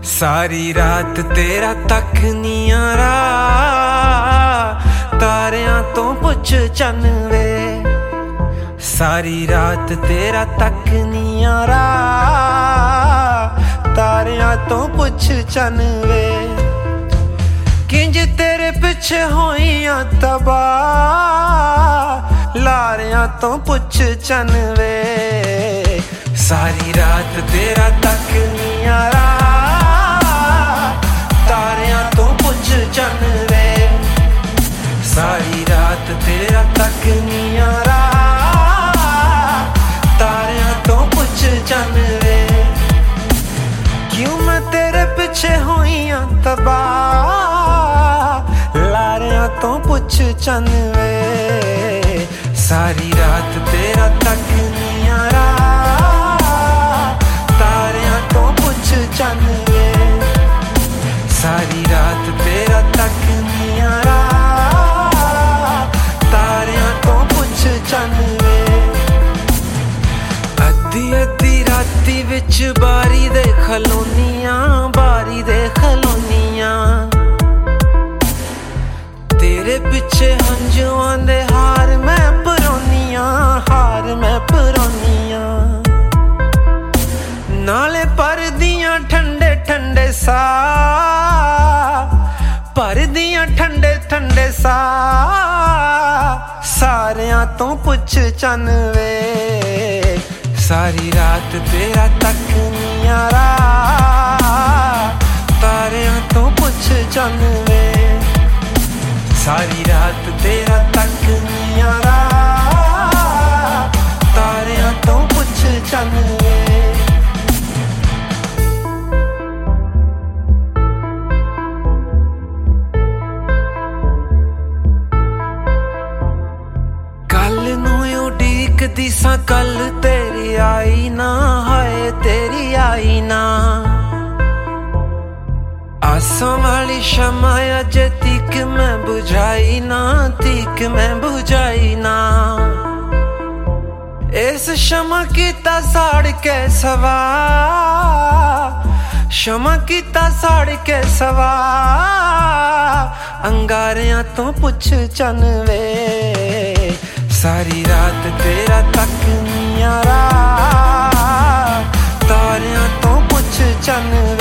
सारी रात तेरा तक नी आरा, तारियां तो पुछ चन वे। सारी रात तेरा तक नी आरा, तारियां तो पुछ चन वे। किंज तेरे पिछे होइयां तबाह, लारियां तो पुछ चन वे। सारी रात तेरा तक नी आरा, तारियां तो पुछ चन वे। सारी रात तेरा तक नी आरा, तारियां तो पुछ चन वे। क्यों मैं तेरे पिछे होइयां तबाह, लारियां तो पुछ चन वे। सारी रात तेरा तक नी आरा, तारियां तो पुछ चन वे। सारी रात तेरा तक नी आरा, तारियां तो पुछ चन वे। अद्धी अद्धी राती विच बारी दे खलोनियां, बारी दे खलोनियां। तेरे पिछे हंजुआं दे हार मैं परोनियां, हार मैं परोनियां। नाले पर दियां ठंडे ठंडे सा, पर दियां ठंडे ठंडे सा। सारियां तो पुछ चन वे। सारी रात तेरा तक नी आरा, तारियां तो पुछ चन वे। सारी रात तेरा तक नी आरा, तारियां तो पुछ चन वे। उडीकदी सा कल तेरी आई ना, हाय तेरी आई ना। आसां वाली शमा अजे तीक मैं बुझाई ना, तीक मैं बुझाई ना। इस शमा कीता साड़ के सवा, शमा कीता साड़ के सवा। अंगारियां तो पुछ चन वे। सारी रात तेरा तक नी आरा, तारियां तो पुछ चन वे।